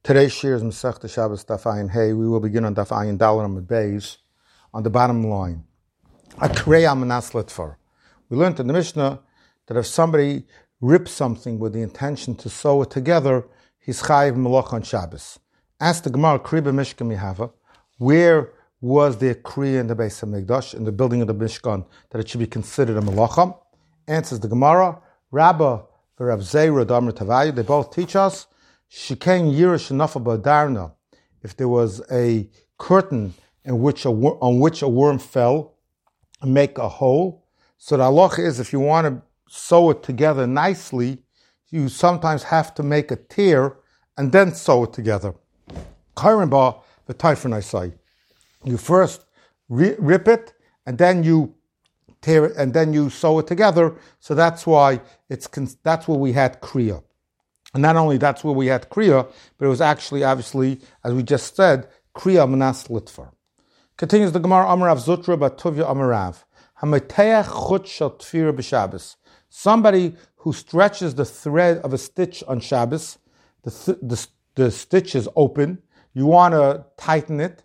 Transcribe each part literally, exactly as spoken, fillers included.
Today's shir is Masechta Shabbos Daf Ayin Hey. We will begin on Daf Ayin Daled Amud Beis on the bottom line. Akrei Amanas Litvar. We learned in the Mishnah that if somebody rips something with the intention to sew it together, he's chayiv malach on Shabbos. Ask the Gemara, Kriba Mishkan Mihava, where was the Kriya in the Beis HaMikdash, in the building of the Mishkan, that it should be considered a malacha? Answers the Gemara, Rabba Rav Zeira Damar Tavayu, they both teach us, Shikain Yirish Nafa Badarna, if there was a curtain in which a, on which a worm fell, and make a hole. So the halacha is, if you want to sew it together nicely, you sometimes have to make a tear and then sew it together. Kairinba the Taifrin I say. You first re- rip it and then you tear it and then you sew it together. So that's why it's that's where we had Kriya. And not only that's where we had Kriya, but it was actually, obviously, as we just said, Kriya Manas Litvar. Continues the Gemara, Amarav Zutra Batuvya Amarav. Hameteach chut shel tfira b'Shabbos. Somebody who stretches the thread of a stitch on Shabbos, the, th- the, the stitch is open, you want to tighten it,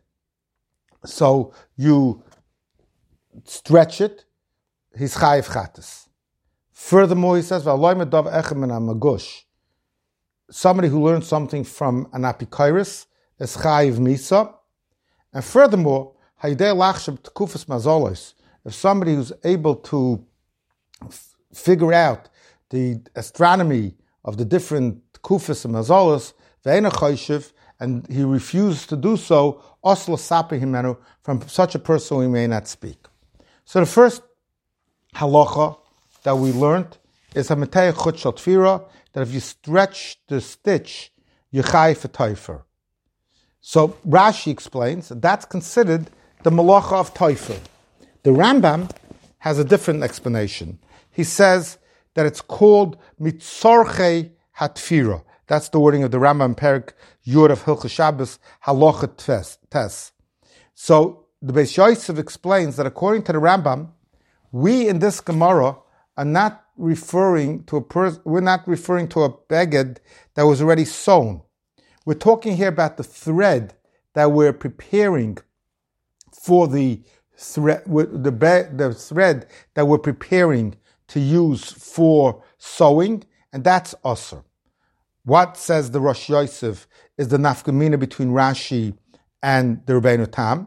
so you stretch it, he's chayiv chatas. Furthermore, he says, V'aloi medav echem min hamagush. Somebody who learned something from an apikairis is chayiv misa. And furthermore, haydei lachshav tekufas mazolos. If somebody who's able to f- figure out the astronomy of the different kufas and mazolos, ve'ena chayshiv, and he refused to do so, oslo sapi himenu, from such a person we may not speak. So the first halacha that we learned is hametei chut shel tfira, that if you stretch the stitch, you chayiv a taifer. So Rashi explains that that's considered the malacha of taifer. The Rambam has a different explanation. He says that it's called mitzorchei hatfira. That's the wording of the Rambam Perik Yud of Hilchos Shabbos Halacha Tes. So the Beis Yosef explains that according to the Rambam, we in this Gemara are not referring to a person. We're not referring to a beged that was already sewn. We're talking here about the thread that we're preparing for the thread, the, the thread that we're preparing to use for sewing, and that's usher. What says the Rosh Yosef is the nafkamina between Rashi and the Rebbeinu Tam.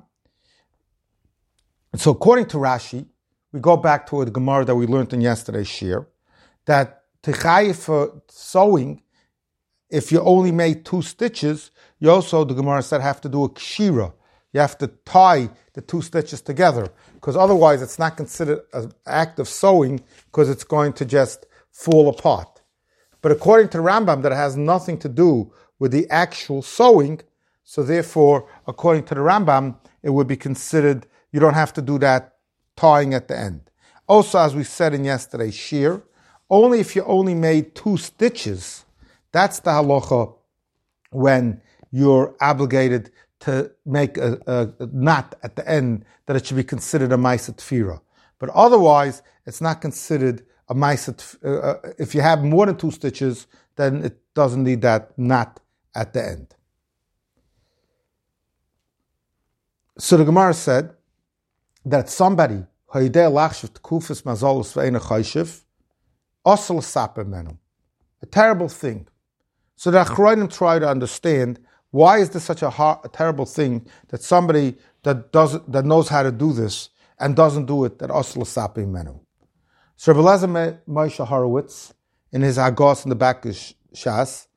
So according to Rashi, we go back to the Gemara that we learned in yesterday's shir, that techayif for sewing, if you only made two stitches, you also, the Gemara said, have to do a kshira. You have to tie the two stitches together, because otherwise it's not considered an act of sewing, because it's going to just fall apart. But according to the Rambam, that has nothing to do with the actual sewing, so therefore, according to the Rambam, it would be considered, you don't have to do that tying at the end. Also, as we said in yesterday's shir, only if you only made two stitches, that's the halacha when you're obligated to make a, a, a knot at the end, that it should be considered a ma'aseh tefira. But otherwise, it's not considered a ma'aseh. Uh, if you have more than two stitches, then it doesn't need that knot at the end. So the Gemara said that somebody a terrible thing. So the Achronim try to understand, why is this such a, hard, a terrible thing that somebody that does that knows how to do this and doesn't do it, that osla sapim menu. So Rabbi Elazar Moshe Horowitz, in his Hagos in the back of Shas,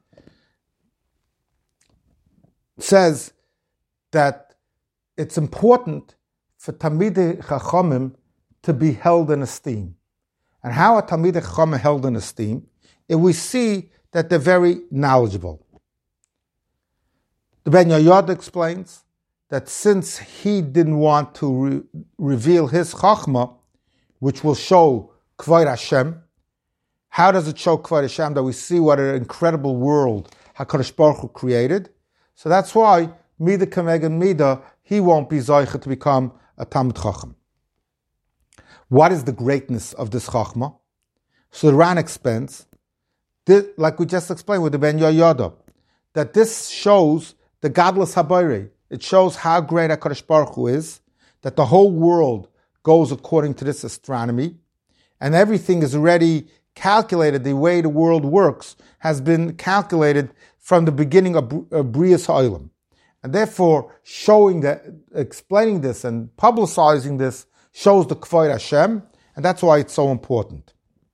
says that it's important for Talmidei Chachamim to be held in esteem. And how are Talmidei Chachamim held in esteem? If we see that they're very knowledgeable. The Ben Yoyada explains that since he didn't want to re- reveal his Chachma, which will show Kvod Hashem, how does it show Kvod Hashem? That we see what an incredible world HaKadosh Baruch Hu created. So that's why Mida Kameg Mida, he won't be Zoicha to become a Talmid Chacham. What is the greatness of this Chachma? So the Ran explains, like we just explained with the Ben Yoyada, that this shows the godless Habayre. It shows how great HaKadosh Baruch Hu is, that the whole world goes according to this astronomy, and everything is already calculated. The way the world works has been calculated from the beginning of Brias Ha'olam. And therefore, showing that, explaining this and publicizing this shows the K'vod Hashem, and that's why it's so important.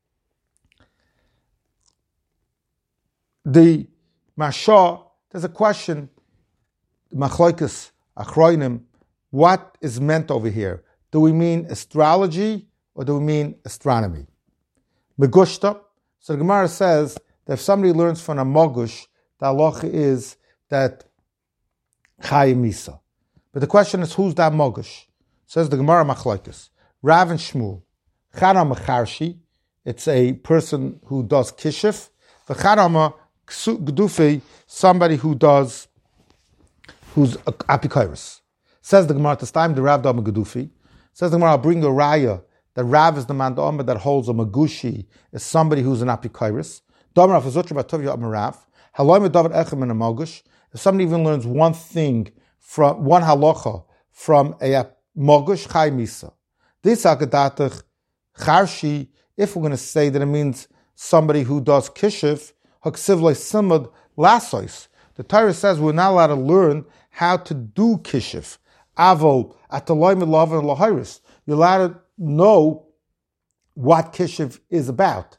The Mashah, there's a question, Machlokes Achronim, what is meant over here? Do we mean astrology or do we mean astronomy? Megushta, so the Gemara says that if somebody learns from a Mogush, the halacha is that Chayim Misa. But the question is, who's that Mogush? Says the Gemara Machlokes. Rav and Shmuel. Chadam Charshi, it's a person who does kishif. V'chadam Gdufi, somebody who does, who's apikoros. Says the Gemara, this time the Rav Dama Gdufi. Says the Gemara, I'll bring a raya. The Rav is the man that holds a Magushi, is somebody who's an apikoros. Damar Afazutra Batovya Amarav. Halom David Echem in a Mogush. If somebody even learns one thing from one halacha from a Mogush, Chai Misa. This Agadatach Charshi, if we're going to say that it means somebody who does kishif, Haksivlei Simad Lasois. The Torah says we're not allowed to learn how to do kishif. Avol Ataloim Lavan Lahiris. You're allowed to know what kishif is about.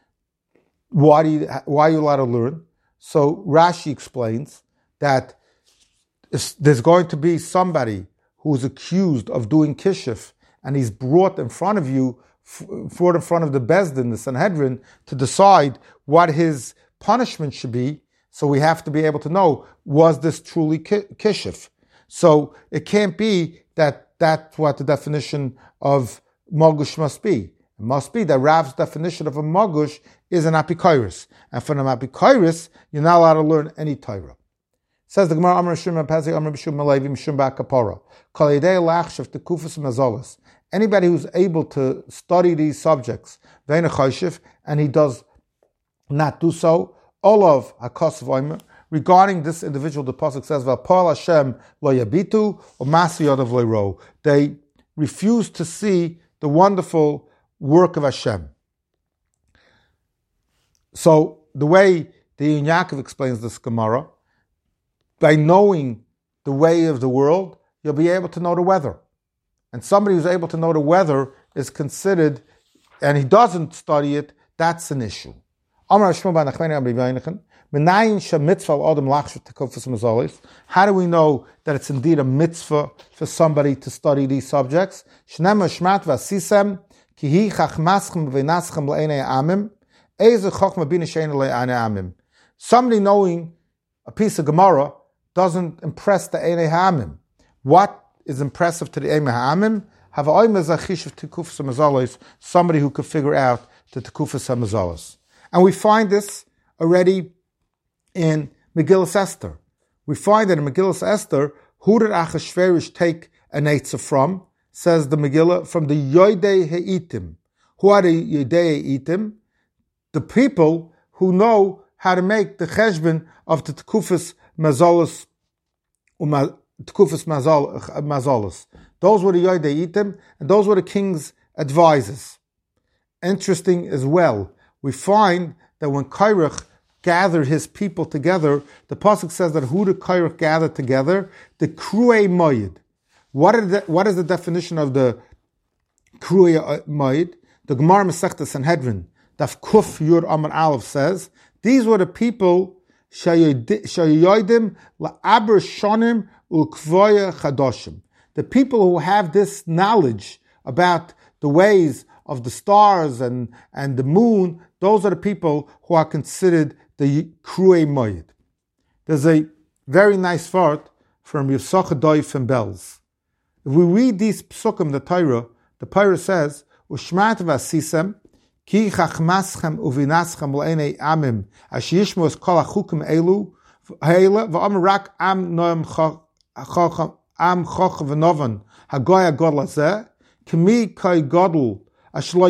Why do you, why are you allowed to learn? So Rashi explains that there's going to be somebody who's accused of doing kishif, and he's brought in front of you, brought in front of the Bezdin, the Sanhedrin, to decide what his punishment should be. So we have to be able to know, was this truly kishif? So it can't be that that's what the definition of Mogush must be. It must be that Rav's definition of a Mogush is an apikoros. And from an apikoros, you're not allowed to learn any Torah. Says the Gemara, Amar Shum Pezi, Amar B'Shum Malevi, Mishum Ba'Kapora. Kol Yidei Lachshav Tekufas Mazolas. Anybody who's able to study these subjects, Ve'ena Choshev, and he does not do so, Olav HaKos V'Omer, regarding this individual, the pasuk says, "V'Pol Hashem lo yabitu or Masi Yodav lo yro." They refuse to see the wonderful work of Hashem. So the way the Ein Yaakov explains this Gemara, by knowing the way of the world, you'll be able to know the weather. And somebody who's able to know the weather is considered, and he doesn't study it, that's an issue. How do we know that it's indeed a mitzvah for somebody to study these subjects? Somebody knowing a piece of Gemara doesn't impress the Einei Ha'amim. What is impressive to the Einei Ha'amim? Somebody who could figure out the Tekufas HaMazalos. And we find this already in Megillas Esther. We find that in Megillas Esther, who did Achashverosh take an eitzah from? Says the Megillah, from the Yodei Ha'itim. Who are the Yodei Ha'itim? The people who know how to make the cheshbon of the Tekufas Mazalos, Tekufas Mazalos. Those were the Yodei Ha'itim, and those were the king's advisors. Interesting as well, we find that when Kairach gathered his people together, the pasuk says that who did Kairach gather together? The Kruei Moed. What is the, what is the definition of the Kruei Moed? The Gemara Masechta Sanhedrin, Daf Kuf Yud Amar Aleph says, these were the people Shayodim La'aber Shonim U'Kvoya Chadoshim. The people who have this knowledge about the ways of the stars and, and the moon, those are the people who are considered the Kruei Moed. There's a very nice word from Yisachar Doif and Belz. If we read these psukim, the Torah, the Torah says, Ushmat v'asisem, ki chachmaschem uvinaschem l'enei amim, ash yishmu es kol achukim elu, ha'ela, v'am rak am noam chochem, am chochem v'novan, hagoy ha'god lazeh, k'mi kai godel, Ashloi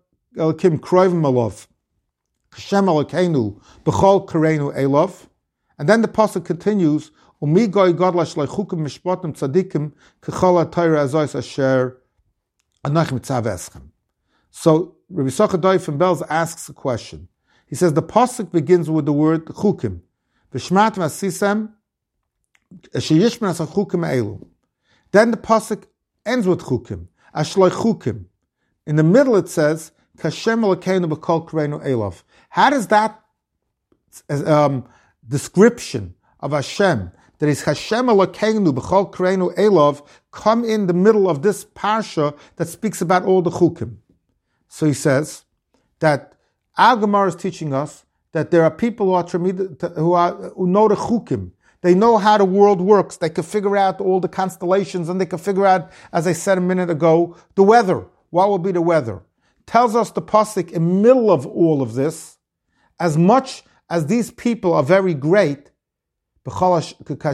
Kim Kroivim Alov, Hashem Elokeinu, B'chol Kareinu Elov, And then the pasuk continues, Umi goy godla shleichukim mishpatim tzadikim kechala Torah azois asher anach mitzav eschem. So Rabbi Yisachar Doi from Belz asks a question. He says the pasuk begins with the word chukim. V'shmat v'asisem sheyishman as chukim elu. Then the pasuk ends with chukim. Ashloi chukim. In the middle it says Kashem Elokeinu b'kol kreinu elav. How does that um, description of Hashem, that is Hashem Elokeinu b'chol kreinu elav, come in the middle of this parsha that speaks about all the chukim? So he says that our Gemara is teaching us that there are people who are who are who know the chukim. They know how the world works. They can figure out all the constellations, and they can figure out, as I said a minute ago, the weather. What will be the weather? Tells us the pasuk in the middle of all of this, as much as these people are very great, Klal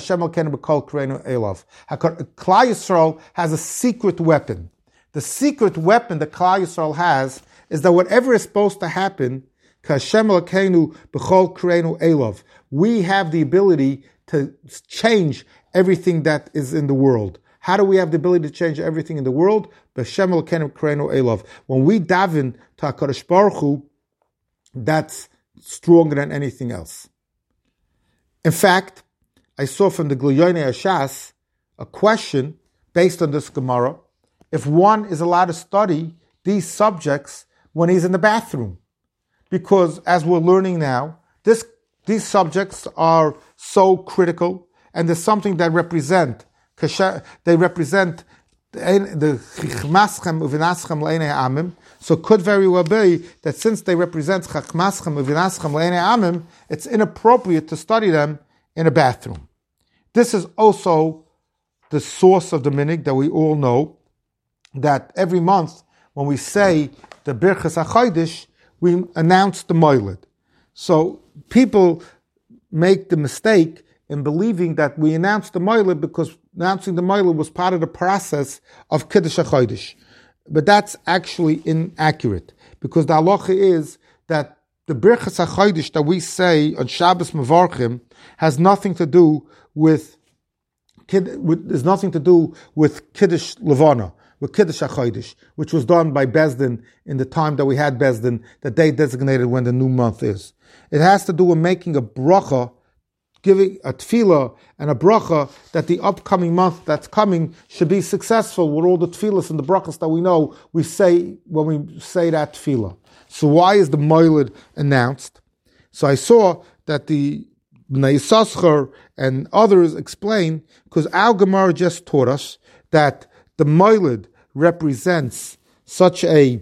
Yisrael has a secret weapon. The secret weapon that Klal Yisrael has is that whatever is supposed to happen, we have the ability to change everything that is in the world. How do we have the ability to change everything in the world? When we daven to HaKadosh Baruch Hu, that's stronger than anything else. In fact, I saw from the Gliyonei Hashas a question based on this Gemara, if one is allowed to study these subjects when he's in the bathroom. Because as we're learning now, this, these subjects are so critical, and there's something that represent, they represent the Chachmaschem Uvinaschem Le'enei Amim. So it could very well be that since they represent Chachmaschem Uvinaschem Le'enei Amim, it's inappropriate to study them in a bathroom. This is also the source of the minig that we all know, that every month when we say the Birchas HaChodesh, we announce the Moiled. So people make the mistake in believing that we announced the Moiled because announcing the Moiled was part of the process of Kiddush HaChodesh. But that's actually inaccurate, because the halacha is that the Birchas HaChodesh that we say on Shabbos Mevarchim has nothing to do with, with there's nothing to do with Kiddush Levana, with Kiddush HaChodesh, which was done by Bezdin in the time that we had Bezdin, that they designated when the new month is. It has to do with making a bracha, giving a tefillah and a bracha that the upcoming month that's coming should be successful with all the tefillahs and the brachas that we know we say when we say that tefillah. So why is the Moiled announced? So I saw that the Bnei Yisachar and others explain, because our Gemara just taught us that the Moiled represents such a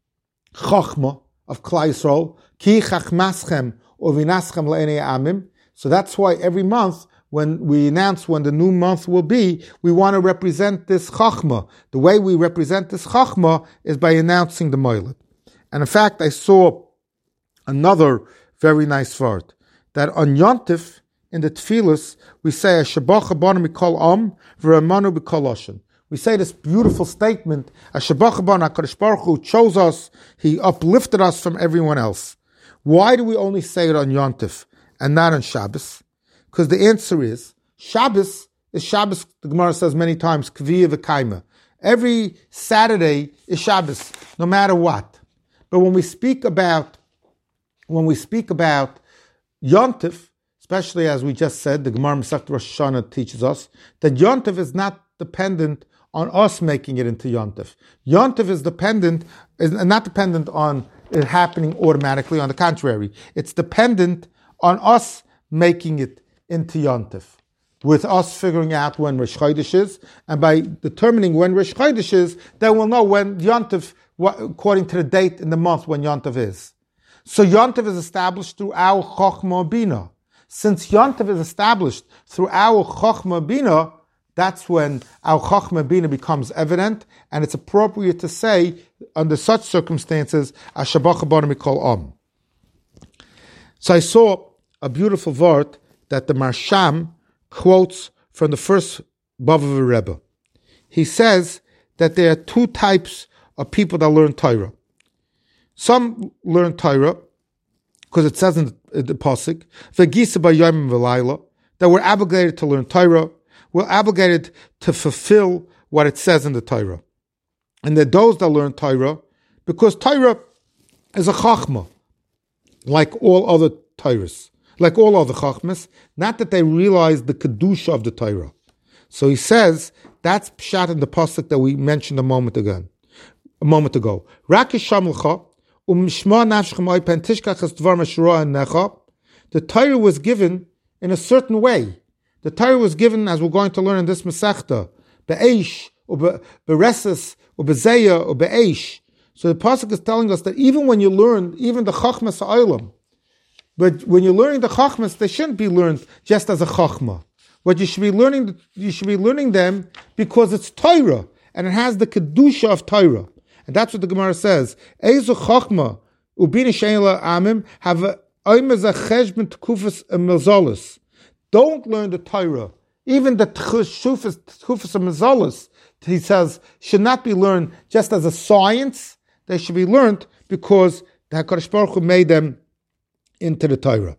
chachma of Klal Yisrael, ki chachmaschem uvinaschem le'enei amim. So that's why every month, when we announce when the new month will be, we want to represent this chachma. The way we represent this chachma is by announcing the Moiled. And in fact, I saw another very nice word, that on Yontif, in the Tefillas, we say, Shabach Abana Mikol Am, V'Ramanu B'Kol Lashon. We say this beautiful statement, Shabach Abana, HaKadosh Baruch Hu chose us, He uplifted us from everyone else. Why do we only say it on Yontif and not on Shabbos? Because the answer is, Shabbos is Shabbos, the Gemara says many times, Kviya V'Kaima. Every Saturday is Shabbos, no matter what. But when we speak about, when we speak about Yontif, especially as we just said, the Gemara Masechet Rosh Hashanah teaches us that Yontif is not dependent on us making it into Yontif. Yontif is dependent, is not dependent on it happening automatically. On the contrary, it's dependent on us making it into Yontif, with us figuring out when Rosh Chodesh is, and by determining when Rosh Chodesh is, then we'll know when Yontif, according to the date in the month when Yontif is. So Yontif is established through our Chochmah Bina. Since Yontif is established through our Chochmah Bina, that's when our Chochmah Bina becomes evident, and it's appropriate to say, under such circumstances, Ashabach Abana Mikol Am. So I saw a beautiful word that the Marsham quotes from the first Bavli Rebbe. He says that there are two types of people that learn Torah. Some learn Torah because it says in the, the pasuk, "V'gisa b'yomim v'layla," that we're obligated to learn Torah. We're obligated to fulfill what it says in the Torah, and that those that learn Torah, because Torah is a chachma, like all other Torahs, like all other chachmas. Not that they realize the kedusha of the Torah. So he says that's pshat in the pasuk that we mentioned a moment ago. A moment ago, the Torah was given in a certain way. The Torah was given, as we're going to learn in this Masechta, be'eish, or be'reses, or be'zeya, or be'eish. So the pasuk is telling us that even when you learn, even the chachmas ha'olam, but when you're learning the chachmas, they shouldn't be learned just as a chachma. What you should be learning, you should be learning them because it's Torah, and it has the kedusha of Torah. And that's what the Gemara says. Eizu chachma ubina sheila amim have a oimez a cheshbon tkufas mezolis. Don't learn the Torah. Even the tkufas tkufas mezolis, he says, should not be learned just as a science. They should be learned because the HaKadosh Baruch Hu made them into the Torah.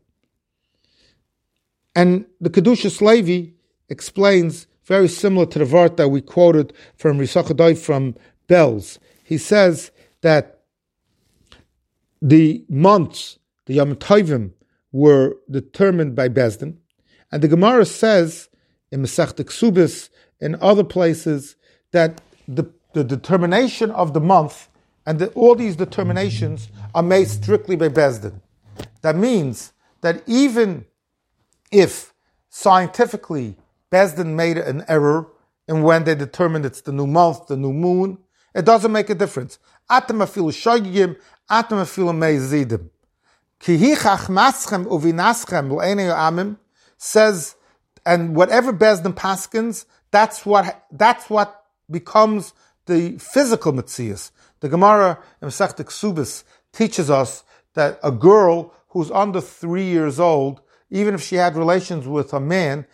And the Kedushas Levi explains, very similar to the vart that we quoted from Risachadai from Bells. He says that the months, the Yom Tovim, were determined by Bezdin. And the Gemara says, in Masechta Ksubis, in other places, that the, the determination of the month, and the, all these determinations are made strictly by Bezdin. That means that even if scientifically Bezdin made an error in when they determined it's the new month, the new moon, it doesn't make a difference. Atem afilu shogigim, atem afilu meizidim. Ki hi chachmaschem uvinaschem l'enei amim says, and whatever Bezdin paskins, that's what that's what becomes the physical metzias. The Gemara in Masechta Ksubis teaches us that a girl who's under three years old, even if she had relations with a man,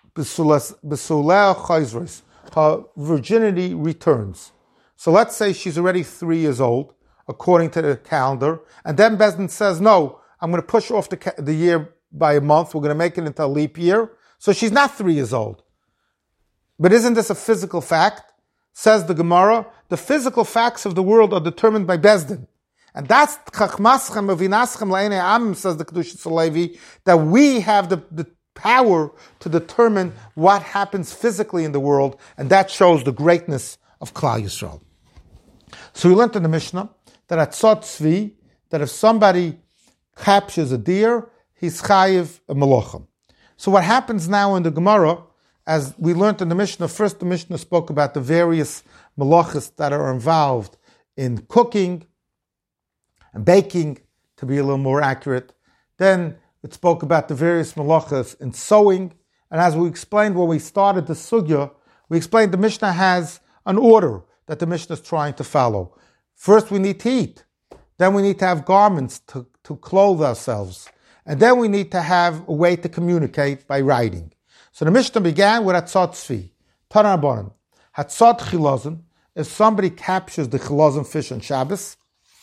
her virginity returns. So let's say she's already three years old, according to the calendar, and then Bezdin says, no, I'm going to push off the, ca- the year by a month, we're going to make it into a leap year, so she's not three years old. But isn't this a physical fact? Says the Gemara, the physical facts of the world are determined by Bezdin. And that's chachmaschem uvinaschem l'enei amim, says the Kedushas Levi, that we have the, the power to determine what happens physically in the world, and that shows the greatness of Klal Yisrael. So we learned in the Mishnah that at Tzot Tzvi, that if somebody captures a deer, he's chayiv a malachim. So what happens now in the Gemara, as we learned in the Mishnah, first the Mishnah spoke about the various malachas that are involved in cooking and baking, to be a little more accurate. Then it spoke about the various malachas in sewing. And as we explained when we started the sugya, we explained the Mishnah has an order that the Mishnah is trying to follow. First we need to eat. Then we need to have garments to, to clothe ourselves. And then we need to have a way to communicate by writing. So the Mishnah began with Hatzot Tzvi. Tanan Rabbanan. Hatzot Chilazon, if somebody captures the Chilazon fish on Shabbos,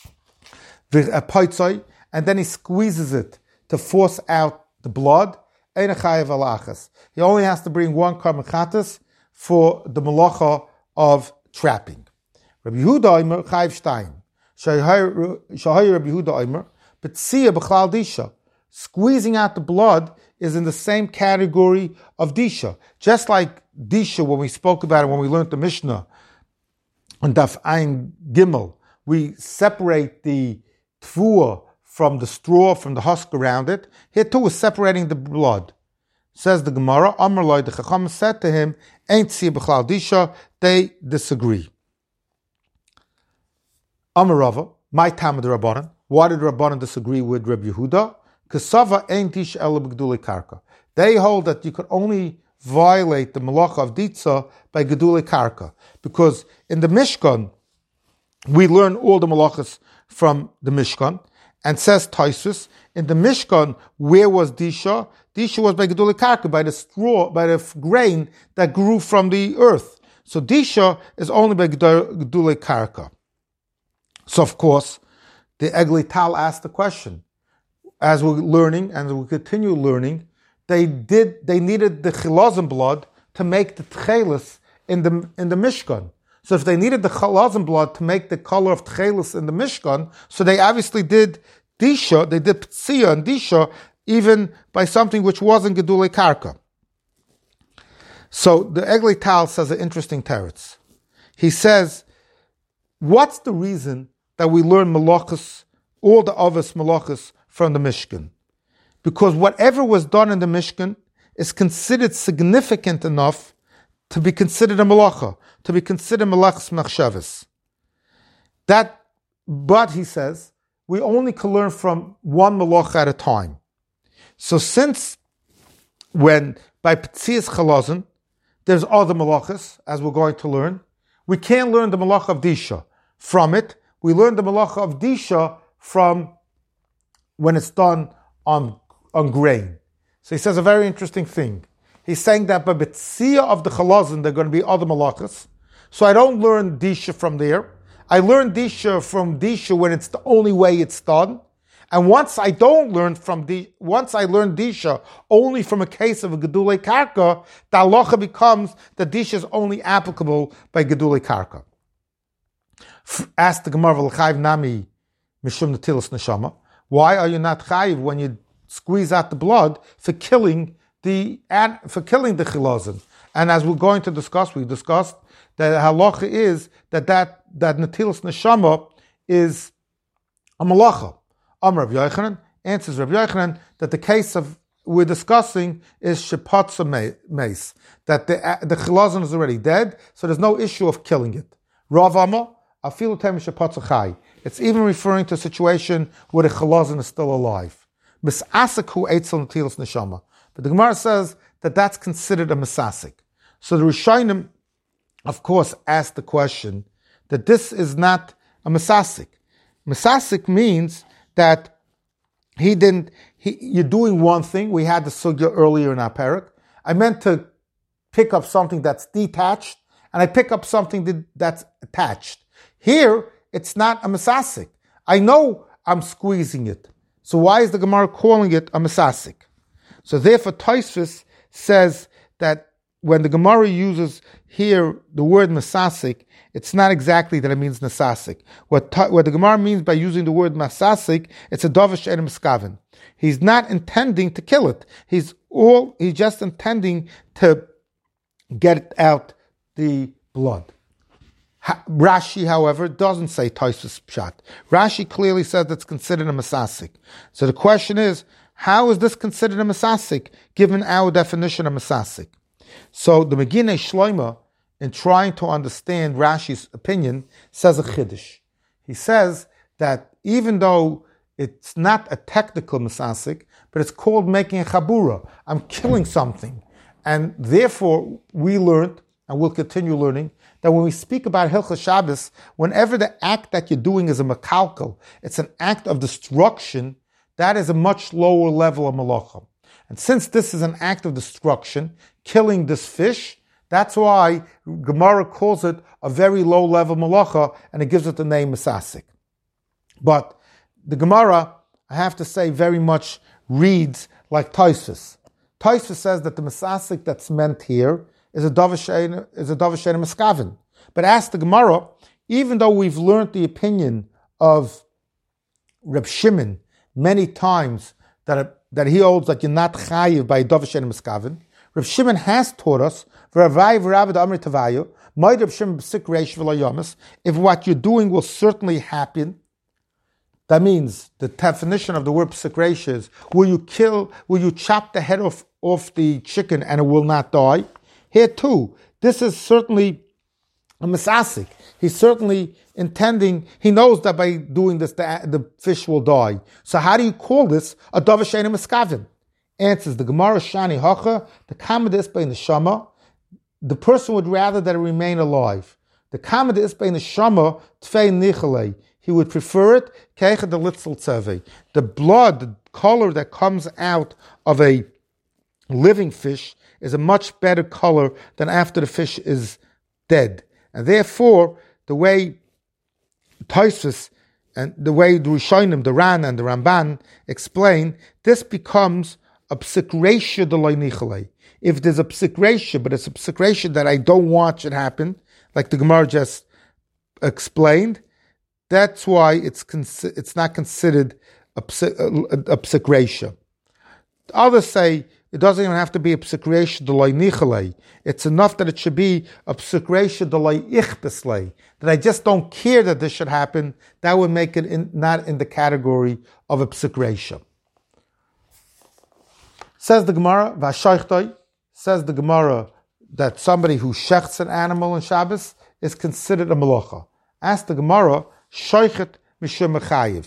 and then he squeezes it to force out the blood, he only has to bring one karban chatas for the malacha of trapping. Rabbi Yehuda Omer chayiv shtayim. Shahay Rabbi Yehuda Omer, but tzia b'chlal disha. Squeezing out the blood is in the same category of disha. Just like disha, when we spoke about it, when we learned the Mishnah on Daf Ayin Gimel, we separate the tfuah from the straw, from the husk around it. Here too is separating the blood. Says the Gemara, Amar Loi, the Chacham said to him, Ain't tzia b'chlal disha. They disagree. Amar Rava, my time of the Rabbanan. Why did the Rabbanan disagree with Rabbi Yehuda? Kesava ain't dish ela b'gedulei karka. They hold that you could only violate the malacha of ditza by gedulei karka, because in the Mishkan we learn all the malachas from the Mishkan, and says Taisus, in the Mishkan, where was disha? Disha was by gedulei karka, by the straw, by the grain that grew from the earth. So disha is only by gedulei karka. So of course, the Egli Tal asked the question, as we're learning, and we continue learning, they did, they needed the chilazim blood to make the tchelis in the, in the Mishkan. So if they needed the chilazim blood to make the color of tchelis in the Mishkan, so they obviously did disha, they did ptsia and disha, even by something which wasn't gedulei karka. So the Eglei Tal says an interesting teretz. He says, what's the reason that we learn malachas, all the others malachas from the Mishkan? Because whatever was done in the Mishkan is considered significant enough to be considered a malacha, to be considered malachas machshavas. That, but he says, we only can learn from one malacha at a time. So since when by Ptzias Chalazin, there's other malachas, as we're going to learn, we can't learn the malacha of Disha from it. We learn the malacha of Disha from when it's done on, on grain. So he says a very interesting thing. He's saying that by B'tziyah of the Chalazin, there are going to be other malachas. So I don't learn Disha from there. I learn Disha from Disha when it's the only way it's done. And once I don't learn from the, once I learn Disha only from a case of a Gedulei Karka, the halacha becomes that Disha is only applicable by Gedulei Karka. Ask the Gemara, V'l'chayiv nami mishum netilas neshama. Why are you not chayiv when you squeeze out the blood for killing the, for killing the chilazim? And as we're going to discuss, we discussed that halacha is that that, that netilas neshama is a malacha. Amar Rav Yochanan, answers Rav Yochanan that the case of we're discussing is shepatza mace, that the the chilazon is already dead, so there's no issue of killing it. Rav Amar, afilu tem shepatza chai. It's even referring to a situation where the chilazon is still alive. Misasaku eitzel netilas neshama. But the Gemara says that that's considered a misasik. So the Rishonim, of course, asked the question that this is not a misasik. Misasik means that he didn't, he, you're doing one thing. We had the sugya earlier in our parak. I meant to pick up something that's detached, and I pick up something that, that's attached. Here, it's not a misasik. I know I'm squeezing it. So why is the Gemara calling it a misasik? So therefore, Tosfos says that when the Gemara uses here the word masasik, it's not exactly that it means nasasik. What, what the Gemara means by using the word masasik, it's a dovish and miskaven. He's not intending to kill it. He's all he's just intending to get out the blood. Ha, Rashi, however, doesn't say Tosfos pshat. Rashi clearly says it's considered a masasik. So the question is, how is this considered a masasik, given our definition of masasik? So the Meginei Shloima, in trying to understand Rashi's opinion, says a chiddush. He says that even though it's not a technical masasik, but it's called making a chabura. I'm killing something. And therefore, we learned, and we'll continue learning, that when we speak about Hilchos Shabbos, whenever the act that you're doing is a makalkel, it's an act of destruction, that is a much lower level of malacha. And since this is an act of destruction, killing this fish, that's why Gemara calls it a very low level malacha, and it gives it the name Masasik. But the Gemara, I have to say, very much reads like Tosfos. Tosfos says that the Masasik that's meant here is a Dovashen is a Dovashen Maskavin. But ask the Gemara, even though we've learned the opinion of Reb Shimon many times that that he holds that you're not chayiv by Dovashen Maskavin, Reb Shimon has taught us if what you're doing will certainly happen. That means the definition of the word psik reish is, will you kill, will you chop the head off, off the chicken and it will not die? Here too, this is certainly a misasik. He's certainly intending, he knows that by doing this, the, the fish will die. So how do you call this a dovashen miskavin? Answers the Gemara Shani Hacha, the Kamad Isbei Neshama, the person would rather that it remain alive. The Kamad Isbei Neshama Tfei Nichalei, he would prefer it, Keicha de Litzel Tzevei. The blood, the color that comes out of a living fish is a much better color than after the fish is dead. And therefore, the way Tosfos and the way the Rishonim, the Ran and the Ramban explain, this becomes a psik reisha d'loi nichalei. If there's a psik reisha, but it's a psik reisha that I don't want should happen, like the Gemara just explained, that's why it's consi- it's not considered a psik, a, a psik reisha. Others say it doesn't even have to be a psik reisha d'loi nichalei. It's enough that it should be a psik reisha d'loi ichbeslei, that I just don't care that this should happen. That would make it in, not in the category of a psik reisha. Says the Gemara, Vashoichtoi, says the Gemara that somebody who shechts an animal on Shabbos is considered a malacha. Ask the Gemara, Shoichet Mishum Mechayiv.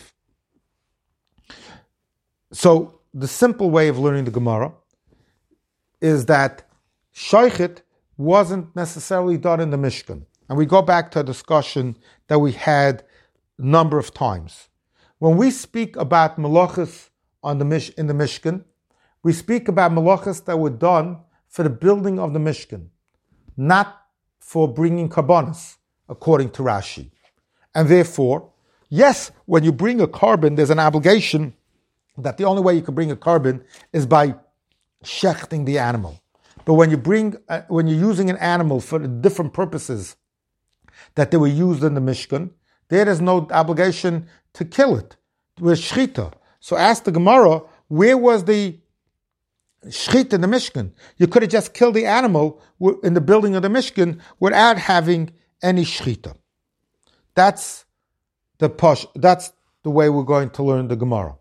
So the simple way of learning the Gemara is that Shoichet wasn't necessarily done in the Mishkan. And we go back to a discussion that we had a number of times. When we speak about malachas on the Mish, in the Mishkan, we speak about malachas that were done for the building of the Mishkan, not for bringing karbanos, according to Rashi. And therefore, yes, when you bring a carbon, there's an obligation that the only way you can bring a carbon is by shechting the animal. But when you bring, uh, when you're using an animal for different purposes that they were used in the Mishkan, there is no obligation to kill it with shchita. So ask the Gemara, where was the shchita in the Mishkan? You could have just killed the animal in the building of the Mishkan without having any shchita. That's the posh. That's the way we're going to learn the Gemara.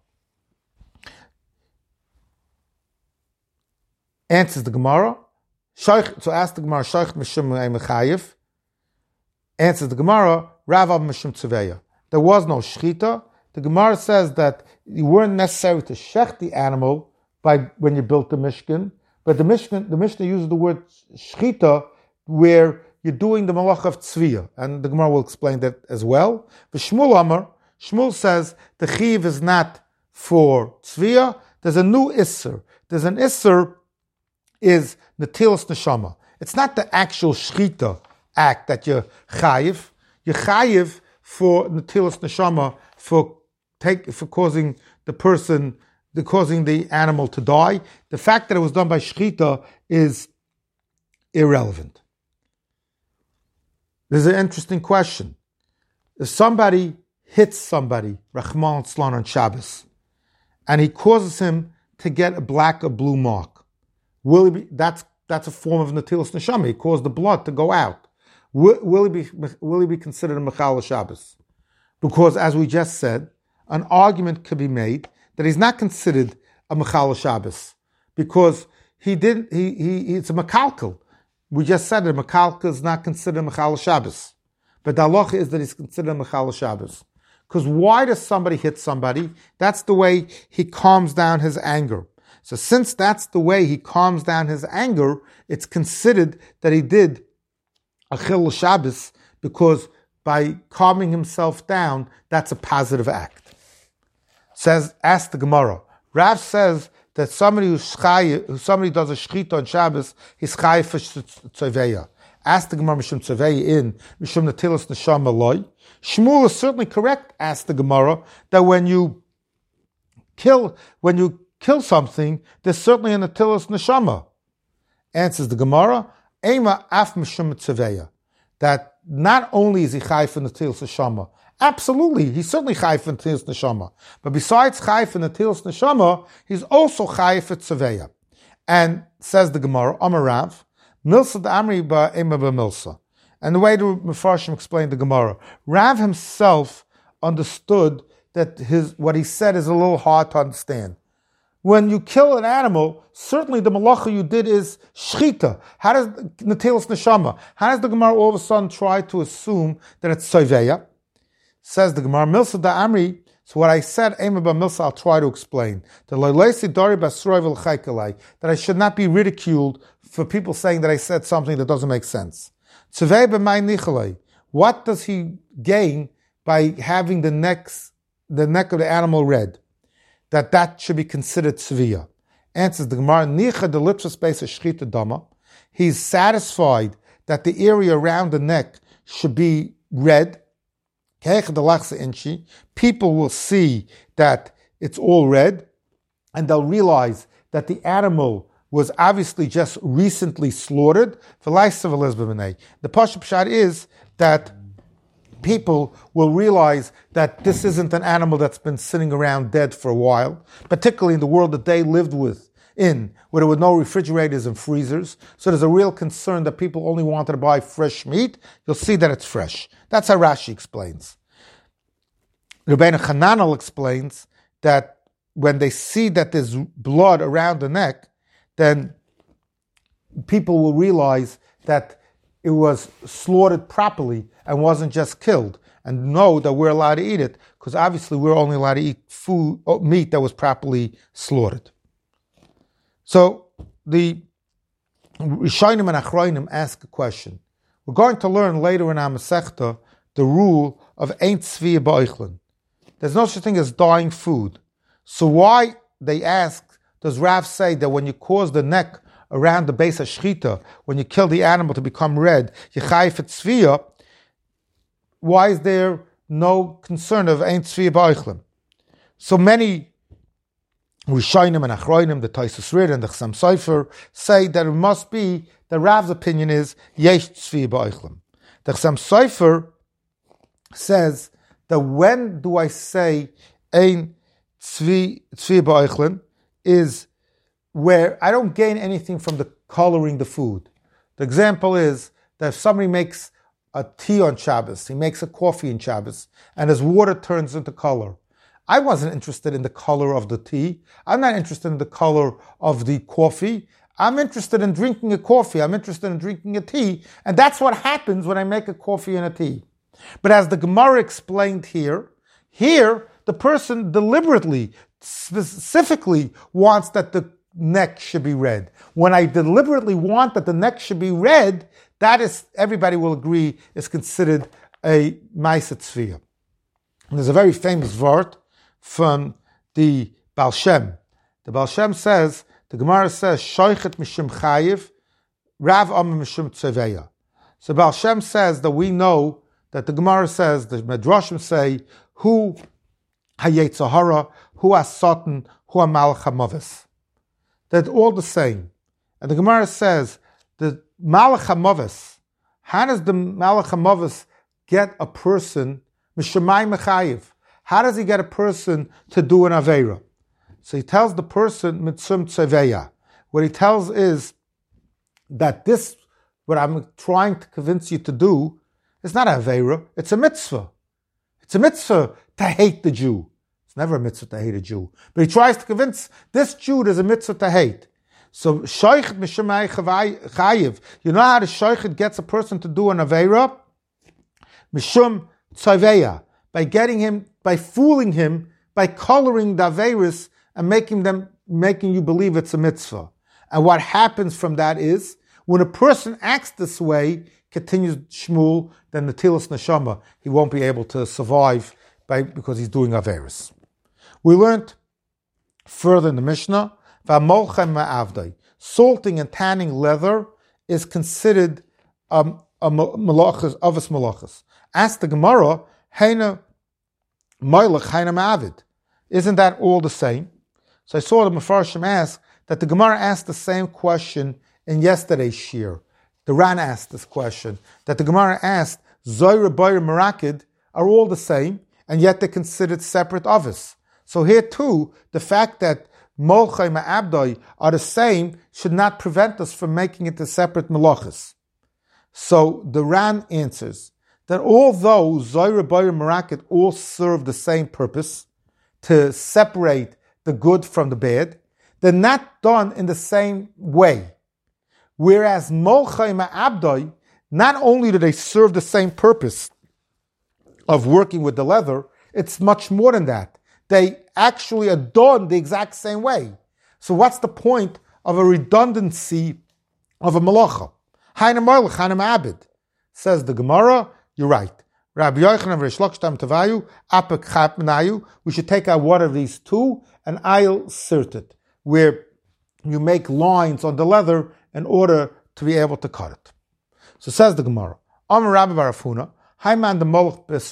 Answers the Gemara. So ask the Gemara, Shoichet Mishum Mechayiv. Answers the Gemara, Rav Av Mishum Tzeveya. There was no shchita. The Gemara says that you weren't necessary to shech the animal by when you built the Mishkan, but the Mishkan, the Mishnah uses the word shchita where you're doing the malach of tzviya, and the Gemara will explain that as well. But Shmuel Amar, Shmuel says the chiv is not for tzviya. There's a new isser. There's an isser is netilas neshama. It's not the actual shchita act that you're chayiv. You're chayiv for netilas neshama, for take for causing the person, the causing the animal to die. The fact that it was done by shchita is irrelevant. There's an interesting question. If somebody hits somebody, Rahman Tzlan, on Shabbos, and he causes him to get a black or blue mark, will he be, that's that's a form of netilas neshama. He caused the blood to go out. Will, will he be will he be considered a mechal Shabbos? Because as we just said, an argument could be made that he's not considered a mechal Shabbos because he didn't. He he it's a mekalkel. We just said that mekalkel is not considered mechal Shabbos, but the halacha is that he's considered mechal Shabbos. Because why does somebody hit somebody? That's the way he calms down his anger. So since that's the way he calms down his anger, it's considered that he did a chil Shabbos because by calming himself down, that's a positive act. Says, ask the Gemara. Rav says that somebody who's chayiv, who somebody does a shchita on Shabbos, he's chayiv for tzeveya. Ask the Gemara mishum tzeveya in mishum netilas neshama loy. Shmuel is certainly correct. Ask the Gemara that when you kill, when you kill something, there's certainly a netilas neshama. Answers the Gemara, ema af mishum tzeveya. That not only is he chayiv for netilas neshama, absolutely, he's certainly chayiv for netilas neshama. But besides chayiv for netilas neshama, he's also chayiv for tzeveya. And says the Gemara, Amar Rav, milsa d'amri ba'ema ba'milsa. And the way the Mefarshim explained the Gemara, Rav himself understood that his what he said is a little hard to understand. When you kill an animal, certainly the malacha you did is shchita. How does netilas neshama? How does the Gemara all of a sudden try to assume that it's soiveya? Says the Gemara, milsa da'amri. So what I said, ema ba'milsa, I'll try to explain. That I should not be ridiculed for people saying that I said something that doesn't make sense. What does he gain by having the neck, the neck of the animal red? That that should be considered tzviya. Answers the Gemara, nicha de lipsa space of shchita dama. He's satisfied that the area around the neck should be red. People will see that it's all red, and they'll realize that the animal was obviously just recently slaughtered. The Pashup Pshat is that people will realize that this isn't an animal that's been sitting around dead for a while, particularly in the world that they lived with in, where there were no refrigerators and freezers. So there's a real concern that people only wanted to buy fresh meat. You'll see that it's fresh. That's how Rashi explains. Rabbeinu Hananel explains that when they see that there's blood around the neck, then people will realize that it was slaughtered properly and wasn't just killed, and know that we're allowed to eat it, because obviously we're only allowed to eat food, meat that was properly slaughtered. So the Rishonim and Achronim ask a question. We're going to learn later in our Masechta the rule of Ein Tzviya Ba'oichlin. There's no such thing as dying food. So why, they ask, does Rav say that when you cause the neck around the base of Shechita, when you kill the animal to become red, you chayiv et tzviya, why is there no concern of Ein Tzviya Ba'oichlin? So many Rishonim and Achronim, the Taisus Rid and the Chassam Sofer, say that it must be, the Rav's opinion is Yesh Tzviya Ba'oichlin. The Chassam Sofer says that when do I say Ein Tzviya Ba'oichlin is where I don't gain anything from the coloring the food. The example is that if somebody makes a tea on Shabbos, he makes a coffee in Shabbos, and his water turns into color. I wasn't interested in the color of the tea. I'm not interested in the color of the coffee. I'm interested in drinking a coffee. I'm interested in drinking a tea. And that's what happens when I make a coffee and a tea. But as the Gemara explained here, here the person deliberately, specifically wants that the neck should be red. When I deliberately want that the neck should be red, that is, everybody will agree, is considered a Ma'aseh Tzviya. And there's a very famous word from the Baal Shem. The Baal Shem says, the Gemara says, Shoichet mishum chayiv, Rav Amar mishum tzeveya. So Baal Shem says that we know that the Gemara says, the Medrashim say, who hayetz hara, who ha-satan, who ha-malach ha-mavis. They're all the same. And the Gemara says, the malach ha-mavis, how does the malach ha-mavis get a person, mishamayim mechayiv? How does he get a person to do an aveira? So he tells the person mitzum tzeveya. What he tells is that this, what I'm trying to convince you to do, is not an aveira, it's a mitzvah. It's a mitzvah to hate the Jew. It's never a mitzvah to hate a Jew. But he tries to convince this Jew there's a mitzvah to hate. So shoichet mishamai chayiv. You know how the shoichet gets a person to do an aveira? Mishum tzeveya. By getting him, by fooling him, by coloring the aveiros and making them, making you believe it's a mitzvah. And what happens from that is, when a person acts this way, continues Shmuel, then the Tilas Neshama, he won't be able to survive by, because he's doing aveiros. We learned further in the Mishnah, salting and tanning leather is considered um, a malachas, avos malachas. Ask the Gemara, Heina Moilach, Heina Ma'avid. Isn't that all the same? So I saw the Mefarshim ask that the Gemara asked the same question in yesterday's shir. The Ran asked this question, that the Gemara asked, Zoyre, Boyer, Merakid are all the same, and yet they're considered separate avos. So here too, the fact that Molchai Ma'abdoi are the same should not prevent us from making it a separate malachas. So the Ran answers that although Zoyre, Boyer, Merakid all serve the same purpose, to separate the good from the bad, they're not done in the same way. Whereas Molchai Ma'abdoi, not only do they serve the same purpose of working with the leather, it's much more than that. They actually are done the exact same way. So what's the point of a redundancy of a malacha? Haina Moilach, Haina Ma'abed. Says the Gemara, you're right. Rabbi Yochanan Reish Lakish Tam Tavayu, Apek Chap Menayu. We should take out one of these two and I'll insert it, where you make lines on the leather in order to be able to cut it. So says the Gemara, Amar Rabbi Barafuna, Haiman the Molech Bisra.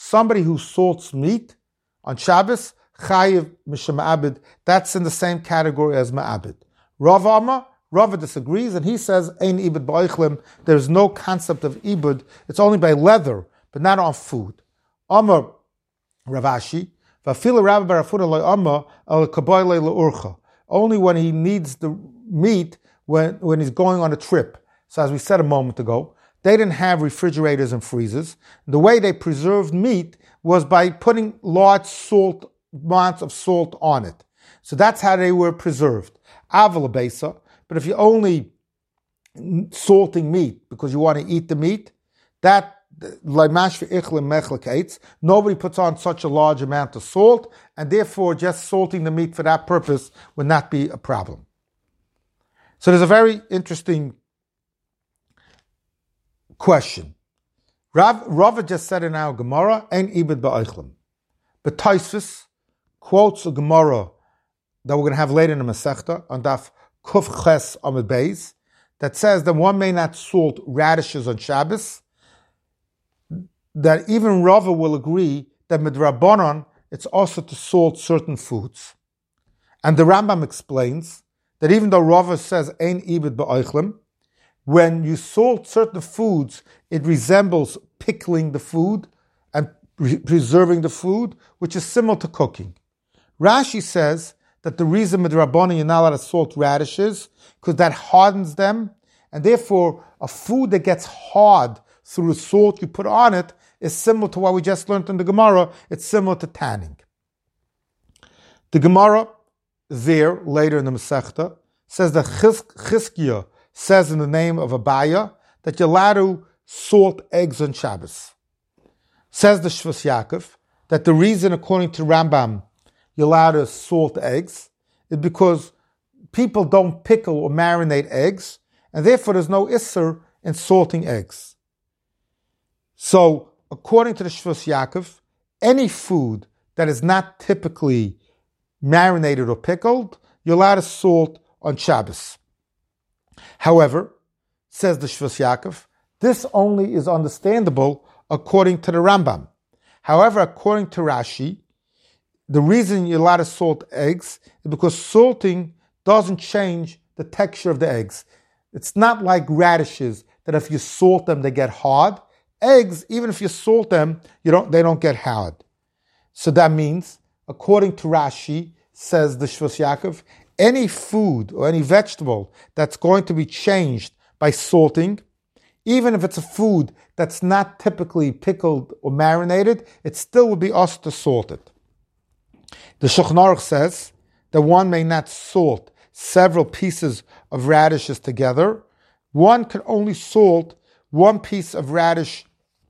somebody who salts meat on Shabbos, chayiv mishem ma'abed, that's in the same category as ma'abed. Rav Amar, Rava disagrees, and he says, Ein ibud ba'oichlim, there's no concept of ibud, it's only by leather, but not on food. Amar Rav Ashi, v'afila Rabbi Barafuda lo Amar el kaboyle le'urcha, only when he needs the meat when, when he's going on a trip. So as we said a moment ago, they didn't have refrigerators and freezers. The way they preserved meat was by putting large salt, amounts of salt on it. So that's how they were preserved. Avala besa, but if you're only salting meat because you want to eat the meat, that nobody puts on such a large amount of salt, and therefore just salting the meat for that purpose would not be a problem. So there's a very interesting question. Rav, Rava just said in our Gemara, Ein ibud ba'oichlim. But Tosfos quotes a Gemara that we're going to have later in the Masechta on Daf Kuf Ches Amud Beis that says that one may not salt radishes on Shabbos. That even Rava will agree that midrabanan it's also to salt certain foods. And the Rambam explains that even though Rava says Ein ibud ba'oichlim, when you salt certain foods, it resembles pickling the food and pre- preserving the food, which is similar to cooking. Rashi says that the reason midrabanan you're not allowed to salt radishes because that hardens them, and therefore a food that gets hard through the salt you put on it is similar to what we just learned in the Gemara. It's similar to tanning. The Gemara there, later in the Masechta, says that Chizkiah says in the name of Abaya that you're allowed to salt eggs on Shabbos. Says the Shvus Yaakov that the reason, according to Rambam, you're allowed to salt eggs is because people don't pickle or marinate eggs, and therefore there's no Isser in salting eggs. So, according to the Shvus Yaakov, any food that is not typically marinated or pickled, you're allowed to salt on Shabbos. However, says the Shvus Yaakov, this only is understandable according to the Rambam. However, according to Rashi, the reason you're allowed to salt eggs is because salting doesn't change the texture of the eggs. It's not like radishes that if you salt them, they get hard. Eggs, even if you salt them, you don't, they don't get hard. So that means, according to Rashi, says the Shvus Yaakov, any food or any vegetable that's going to be changed by salting, even if it's a food that's not typically pickled or marinated, it still would be us to salt it. The Shulchan Aruch says that one may not salt several pieces of radishes together. One can only salt one piece of radish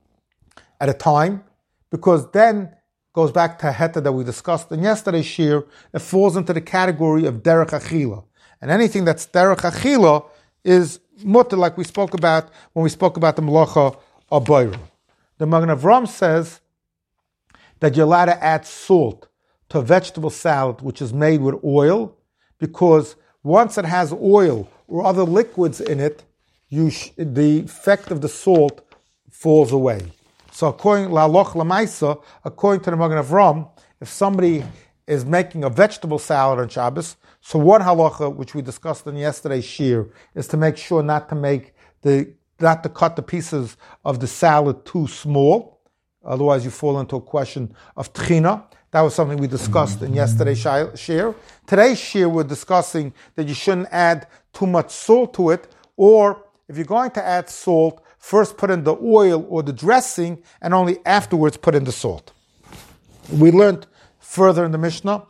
at a time, because then goes back to Heta that we discussed in yesterday's shir, it falls into the category of Derech Achila. And anything that's Derech Achila is mutter, like we spoke about when we spoke about the Melacha of Boira. The Magen Avram says that you're allowed to add salt to a vegetable salad which is made with oil, because once it has oil or other liquids in it, you sh- the effect of the salt falls away. So according la'aloch la'maisa, according to the Magen Avram, if somebody is making a vegetable salad on Shabbos, so one halacha, which we discussed in yesterday's shir, is to make sure not to make the not to cut the pieces of the salad too small, otherwise you fall into a question of tchina. That was something we discussed in yesterday's shir. Today's shir we're discussing that you shouldn't add too much salt to it, or if you're going to add salt, first put in the oil or the dressing, and only afterwards put in the salt. We learned further in the Mishnah,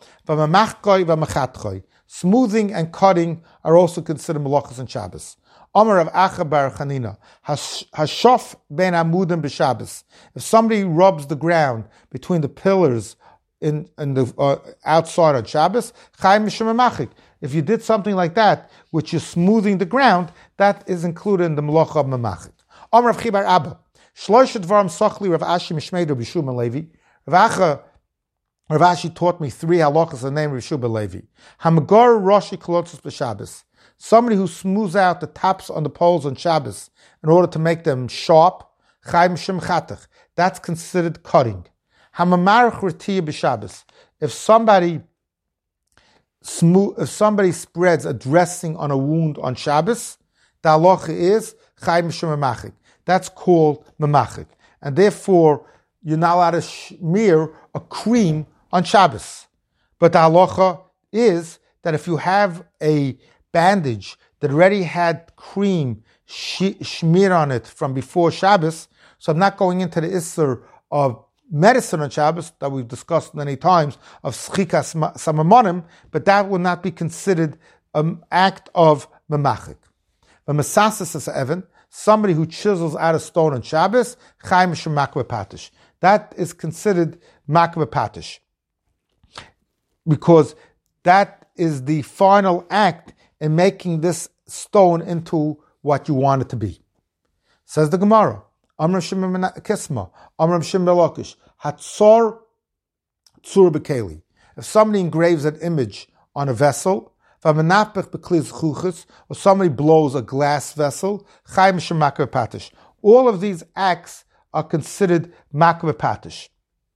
smoothing and cutting are also considered melachos and Shabbos. Amar of Acha bar Chanina, hashof ben amudim b'Shabbos. If somebody rubs the ground between the pillars in, in the uh, outside on Shabbos, chayim mishum machik. If you did something like that, which is smoothing the ground, that is included in the melacha of mamachik. Amar of Chibar Abba, shlosh dvarim sochli Rav Ashi mishmei Rabbi Shuma Levi. Rav Acha, Rav Ashi taught me three halachas in the name of Rabbi Shuma Levi. Hamagor Roshi Kolotzos b'Shabbos. Somebody who smooths out the tops on the poles on Shabbos in order to make them sharp, chayim shem chatach. That's considered cutting. Hamamarach retiya b'Shabbos. If somebody smooth, if somebody spreads a dressing on a wound on Shabbos, the halacha is chay mishum memachik. That's called memachik, and therefore you're not allowed to smear a cream on Shabbos. But the halacha is that if you have a bandage that already had cream sh- smeared on it from before Shabbos, so I'm not going into the issur of medicine on Shabbos that we've discussed many times of schikas samamonim, but that will not be considered an act of memachik. But mesasas is evan, somebody who chisels out a stone on Shabbos, chai mishum makbeh patish. That is considered makbeh patish, because that is the final act in making this stone into what you want it to be. Says the Gemara, Amr Shimon Kisma, Amr Shimon Lakish, Hatzor Tzur Bekeli. If somebody engraves an image on a vessel, or somebody blows a glass vessel, all of these acts are considered makbeh patish.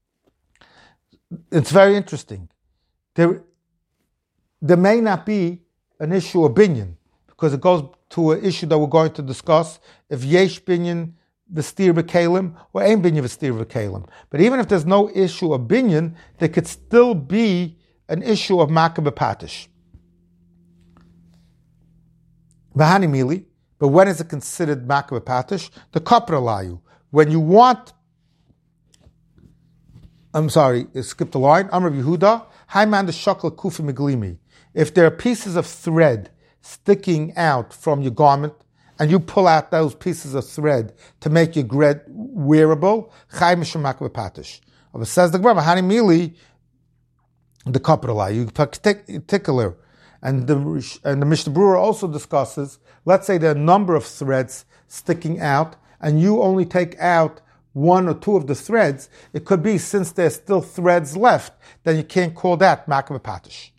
It's very interesting. There, there may not be an issue of binyan, because it goes to an issue that we're going to discuss, if yesh binyan v'stir b'kelim, or ain binyan v'stir b'kelim. But even if there's no issue of binyan, there could still be an issue of makbeh patish. V'hani mili, but when is it considered makbeh patish? The kapra layu. When you want, I'm sorry, I skipped a line. Amr Yehuda, Hayman the shakal kufi miglimi. If there are pieces of thread sticking out from your garment, and you pull out those pieces of thread to make your bread wearable, chay mishum makbeh patish. But says the Gemara, Hani mili, the kapra you particular, and the and the Mishnah Berurah also discusses. Let's say there are a number of threads sticking out, and you only take out one or two of the threads. It could be, since there's still threads left, then you can't call that makbeh patish.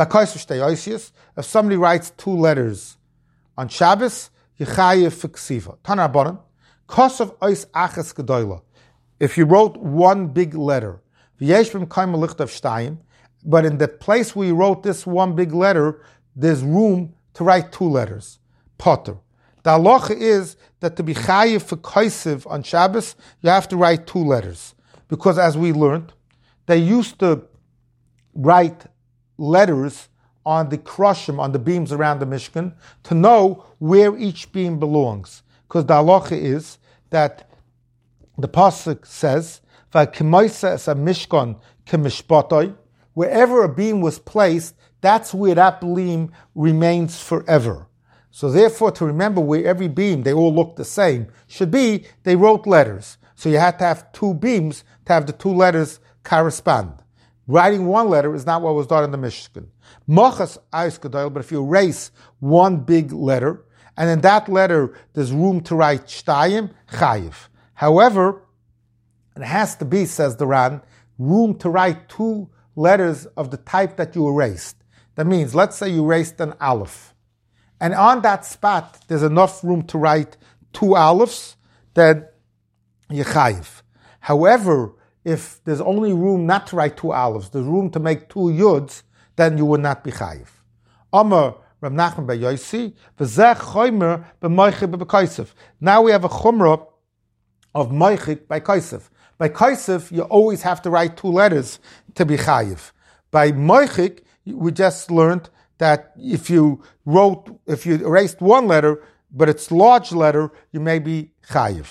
If somebody writes two letters on Shabbos, Yechayev Fiksiva. Tanarabbanan, Kosav Ois Achas Gedoyla. If you wrote one big letter, V'yeshbim Kaima Lichtav Shtayim, but in the place where you wrote this one big letter, there's room to write two letters. Potter. The halacha is that to be chayiv for koisiv on Shabbos, you have to write two letters. Because as we learned, they used to write letters on the krushim, on the beams around the Mishkan, to know where each beam belongs. Because the halacha is that the pasuk says, "V'kimoisa es Mishkan kemishpatoi," wherever a beam was placed, that's where that beam remains forever. So therefore, to remember where every beam, they all look the same, should be, they wrote letters. So you had to have two beams to have the two letters correspond. Writing one letter is not what was done in the Mishkan. Mochas Ais Gedoyl, but if you erase one big letter, and in that letter there's room to write Shtayim, Chayiv. However, it has to be, says the Ran, room to write two letters of the type that you erased. That means, let's say you erased an aleph, and on that spot there's enough room to write two alephs, then you're chayiv. However, if there's only room not to write two alephs, there's room to make two yuds, then you would not be chayiv. Amar Rav Nachman bar Yosi, v'zeh chomer b'moichik b'kaisef. Now we have a chumrah of moichik by kaisef. By kaisef, you always have to write two letters to be chayiv. By moichik, we just learned that if you wrote, if you erased one letter, but it's large letter, you may be chayiv.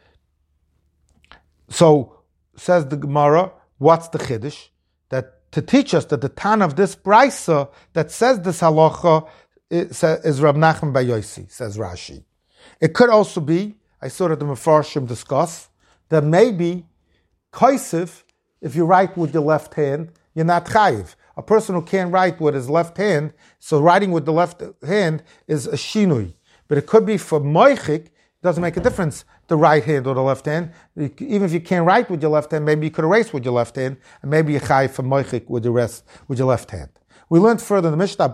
So, says the Gemara, what's the chiddush? That to teach us that the tan of this brisa that says this halacha is, is Rav Nachman bar Yosi, says Rashi. It could also be, I saw that the Mefarshim discuss, that maybe kaisif, if you write with your left hand, you're not chayiv. A person who can't write with his left hand, so writing with the left hand is a shinui. But it could be for moichik, it doesn't make a difference, the right hand or the left hand. Even if you can't write with your left hand, maybe you could erase with your left hand, and maybe you chayiv for moichik with the rest, with your left hand. We learned further in the Mishnah,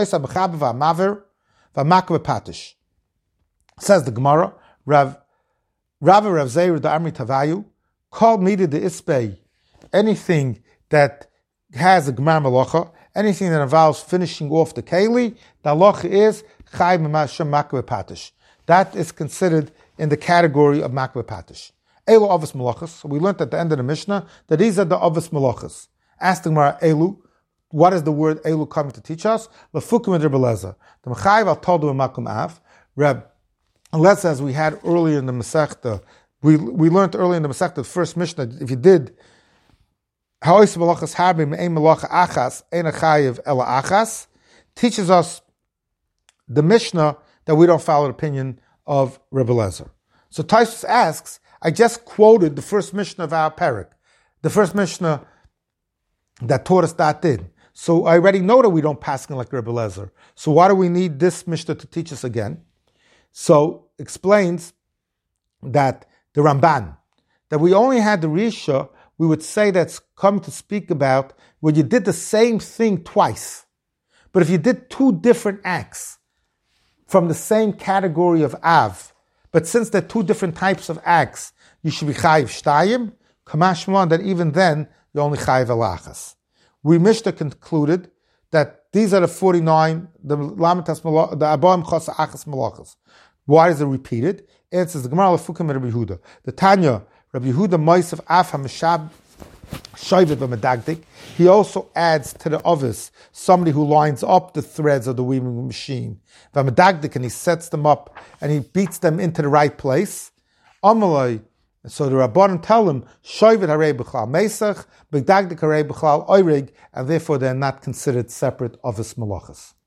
says the Gemara, Rav Rav Rav Zeir the Amri Tavayu, called me to the Isbei anything that has a Gemar Malacha, anything that involves finishing off the Keli, the halacha is Chai B'Mashem Makbeh Patish. That is considered in the category of Makbeh Patish. Elu Avos Malachas. So we learned at the end of the Mishnah that these are the Avos Malachas. Ask the Gemara, Elu, what is the word Elu coming to teach us? Lefukim and Rebbe Lezer. The Mechayiv al Todu Makum Av. Reb, unless as we had earlier in the Masechta, we we learned earlier in the Masechta, the first Mishnah, if you did Ha'ois Malachas Harbim Ein Malacha Achas Ein Achayiv Ela Achas, teaches us the Mishnah that we don't follow the opinion of Rebbe Lezer. So Taisus asks, I just quoted the first Mishnah of our parak, the first Mishnah that taught us that did. So I already know that we don't pass like Rebbe Lezer. So why do we need this Mishnah to teach us again? So explains that the Ramban, that we only had the Risha, we would say that's come to speak about when you did the same thing twice. But if you did two different acts from the same category of Av, but since they're two different types of acts, you should be Chayiv Shtayim, Kamashman, that even then, you're only Chayiv Elachas. We Mishnah concluded that these are the forty-nine, the Lamitas Malach, the Aboim Chasa Achas Malachas. Why is it repeated? Answers the Gemara Lefukim and Rabbi Yehuda. The Tanya, Rabbi Yehuda Moisef Af HaMeshab Shoivet V'Medagdik. He also adds to the ovis somebody who lines up the threads of the weaving machine. V'Medagdik, and he sets them up and he beats them into the right place. Amalai. So the Rabbanan tell him, Shoivet Harei B'Chlal Mesach, Medagdik Harei B'Chlal Oirig, and therefore they're not considered separate ovis malachas.